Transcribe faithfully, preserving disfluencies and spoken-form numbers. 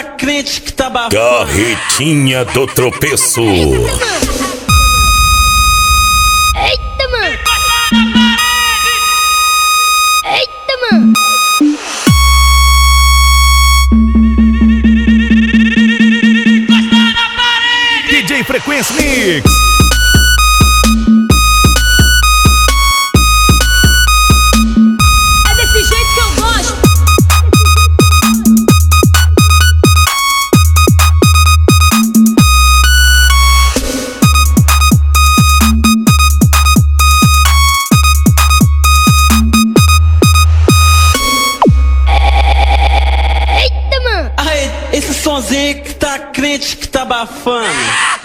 crente que tá bafando. Carretinha do tropeço. Eita, mano! Eita, mano! D J Frequência Mix. É desse jeito que eu gosto. Aí, esse sonzinho que tá crente que tá bafando.